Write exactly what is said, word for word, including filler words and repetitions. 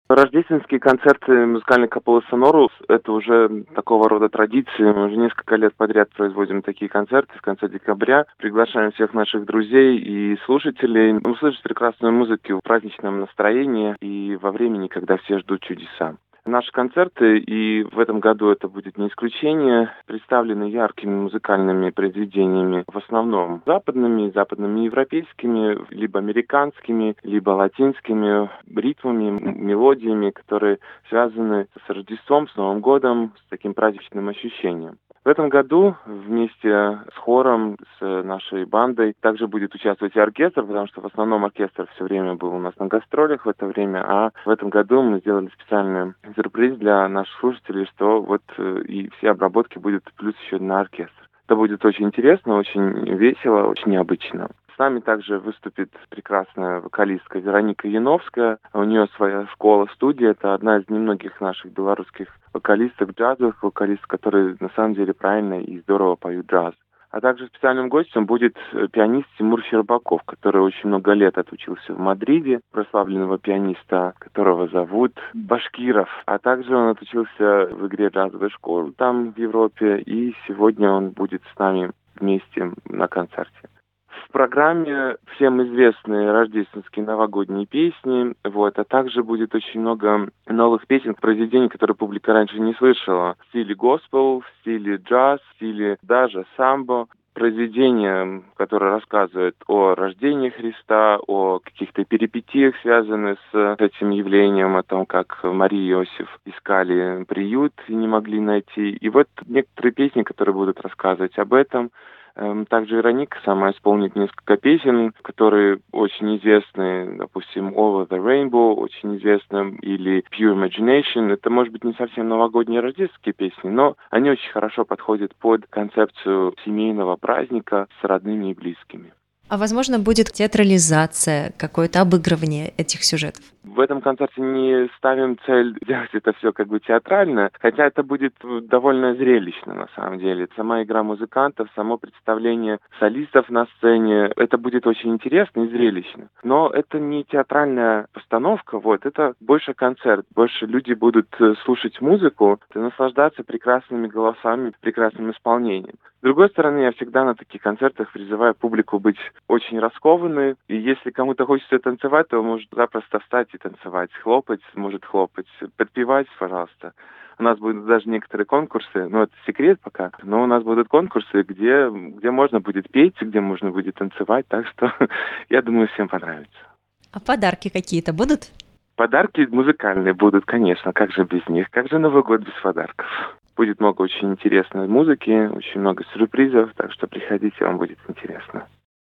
Рождественские концерты музыкальной капеллы Сонорус — это уже такого рода традиции. Мы уже несколько лет подряд производим такие концерты в конце декабря. Приглашаем всех наших друзей и слушателей услышать прекрасную музыку в праздничном настроении и во времени, когда все ждут чудеса. Наши концерты, и в этом году это будет не исключение, представлены яркими музыкальными произведениями, в основном западными, западными европейскими, либо американскими, либо латинскими ритмами, мелодиями, которые связаны с Рождеством, с Новым годом, с таким праздничным ощущением. В этом году вместе с хором, с нашей бандой также будет участвовать и оркестр, потому что в основном оркестр все время был у нас на гастролях в это время, а в этом году мы сделали специальный сюрприз для наших слушателей, что вот и все обработки будут плюс еще на оркестр. Это будет очень интересно, очень весело, очень необычно. С нами также выступит прекрасная вокалистка Вероника Яновская. У нее своя школа-студия. Это одна из немногих наших белорусских вокалисток, джазовых вокалистов, которые на самом деле правильно и здорово поют джаз. А также специальным гостем будет пианист Тимур Щербаков, который очень много лет отучился в Мадриде, прославленного пианиста, которого зовут Башкиров. А также он отучился в игре джазовой школы там, в Европе, и сегодня он будет с нами вместе на концерте. В программе всем известные рождественские новогодние песни, вот, а также будет очень много новых песен, произведений, которые публика раньше не слышала. В стиле госпел, в стиле джаз, в стиле даже самбо. Произведения, которые рассказывают о рождении Христа, о каких-то перипетиях, связанных с этим явлением, о том, как Мария и Иосиф искали приют и не могли найти. И вот некоторые песни, которые будут рассказывать об этом. Также Вероника сама исполнит несколько песен, которые очень известны, допустим, Over the Rainbow, очень известны, или Pure Imagination. Это, может быть, не совсем новогодние рождественские песни, но они очень хорошо подходят под концепцию семейного праздника с родными и близкими. А возможно, будет театрализация, какое-то обыгрывание этих сюжетов? В этом концерте не ставим цель сделать это все как бы театрально, хотя это будет довольно зрелищно на самом деле. Сама игра музыкантов, само представление солистов на сцене, это будет очень интересно и зрелищно. Но это не театральная постановка, вот, это больше концерт. Больше люди будут слушать музыку и наслаждаться прекрасными голосами, прекрасным исполнением. С другой стороны, я всегда на таких концертах призываю публику быть очень раскованной, и если кому-то хочется танцевать, то может запросто встать и танцевать, хлопать, может хлопать, подпевать, пожалуйста. У нас будут даже некоторые конкурсы, но это секрет пока, но у нас будут конкурсы, где, где можно будет петь, где можно будет танцевать, так что я думаю, всем понравится. А подарки какие-то будут? Подарки музыкальные будут, конечно, как же без них, как же Новый год без подарков. Будет много очень интересной музыки, очень много сюрпризов, так что приходите, вам будет интересно.